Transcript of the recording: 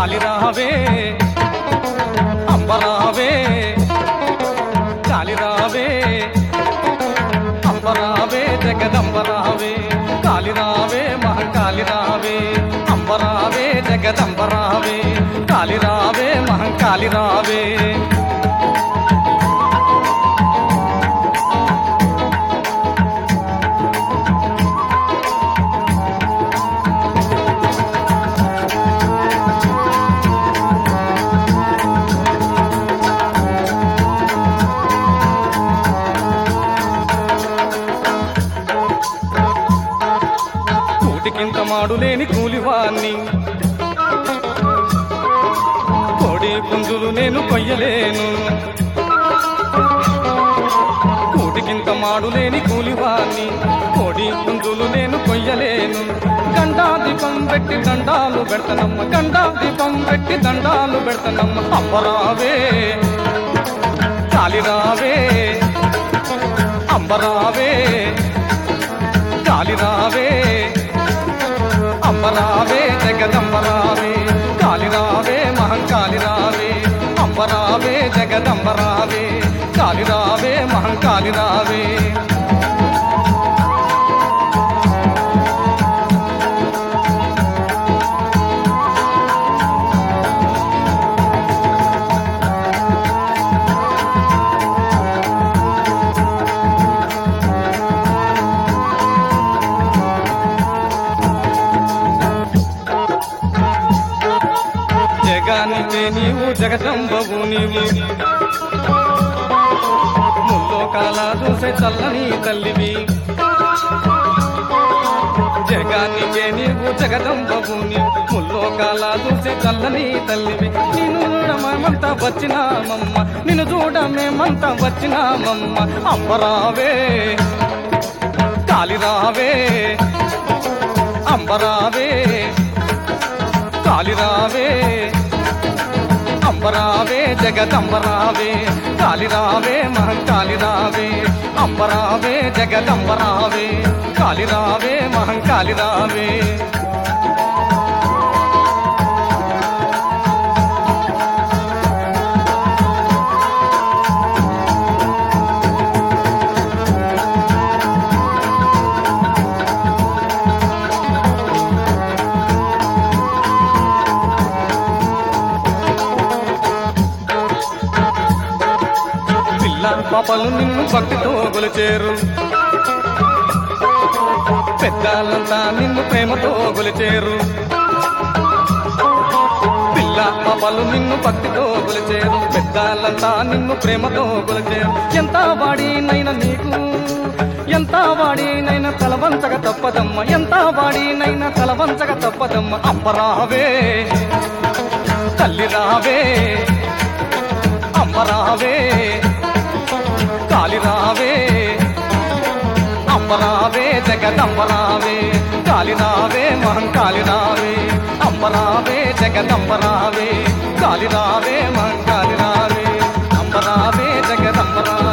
కాలిరావే అంబరావే కాలిరావే అంబరావే జగదంబరావే కాలిరావే మహంకాలిరావే అంబరావే జగదంబరావే కాలిరావే మహంకాలిరావే కూటికింత మాడులేని కూలివాణ్ణి కోడి పుంజులు నేను కొయ్యలేను కూటికింత మాడులేని కూలివాణ్ణి కోడి పుంజులు నేను కొయ్యలేను గండా దీపం పెట్టి దండాలు పెడతనమ్మ గండా దీపం పెట్టి దండాలు పెడతనమ్మ అంబరావే కాలిరావే అంబరావే కాలిరావే అంబరావే జగదంబరావే కాలిరావే మహంకాలిరావే అంబరావే జగదంబరావే కాలిరావే మహంకాలిరావే జగానికే నీవు జగదంబవు నీవు ముల్లోకాల చూసే చల్లని తల్లివి జగానికే నీవు జగదంబవు నీవు ముల్లోకాల చూసే చల్లని తల్లివి నిన్ను చూడమేమంతా వచ్చినామమ్మ నిన్ను చూడమేమంతా వచ్చినామమ్మ అంబరావే కాలిరావే అంబరావే కాలిరావే అంబరావే జగదంబరావే కాలిరావే మహంకాలిరావే అంబరావే జగదంబరావే కాలిరావే మహంకాలిరావే పాపలు నిన్ను భక్తితో గొలిచేరు పెద్దలంతా నిన్ను ప్రేమతో గొలిచేరు పిల్ల పాపలు నిన్ను భక్తితో గొలిచేరు పెద్దలంతా నిన్ను ప్రేమతో గొలిచేరు ఎంత వాడినైనా నీకు ఎంత వాడినైనా తలవంచక తప్పదమ్మ ఎంత వాడినైనా తలవంచక తప్పదమ్మ అంబరావే తల్లిరావే అంబరావే కాలిరావే అంబరావే జగదంబరావే కాలిరావే మహంకాలిరావే అంబరావే జగదంబరావే కాలిరావే మహంకాలిరావే అంబరావే జగదంబరావే